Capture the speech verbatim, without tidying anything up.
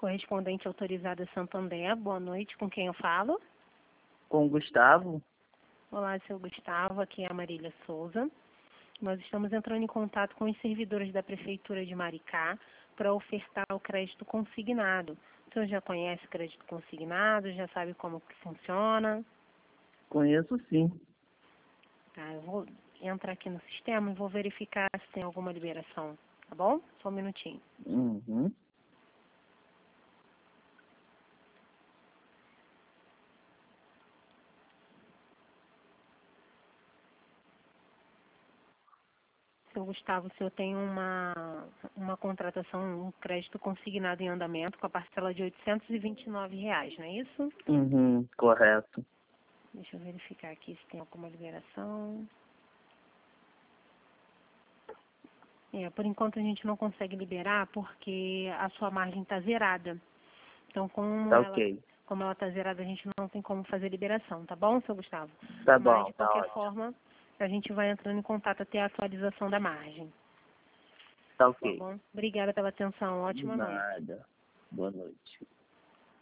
Correspondente autorizada Santander, boa noite, com quem eu falo? Com o Gustavo. Olá, seu Gustavo, aqui é a Marília Souza. Nós estamos entrando em contato com os servidores da Prefeitura de Maricá para ofertar o crédito consignado. O senhor já conhece crédito consignado, já sabe como que funciona? Conheço sim. Tá, eu vou entrar aqui no sistema e vou verificar se tem alguma liberação, tá bom? Só um minutinho. Uhum. Seu Gustavo, o senhor tem uma, uma contratação, um crédito consignado em andamento com a parcela de oitocentos e vinte e nove reais, não é isso? Uhum, correto. Deixa eu verificar aqui se tem alguma liberação. É, por enquanto a gente não consegue liberar porque a sua margem está zerada. Então, como Tá ela ok. como ela está zerada, a gente não tem como fazer liberação, tá bom, seu Gustavo? Tá Mas, bom, de tá qualquer ótimo. forma, a gente vai entrando em contato até a atualização da margem. Tá Tá ok. bom? Obrigada pela atenção. De Ótima noite. nada. Boa noite.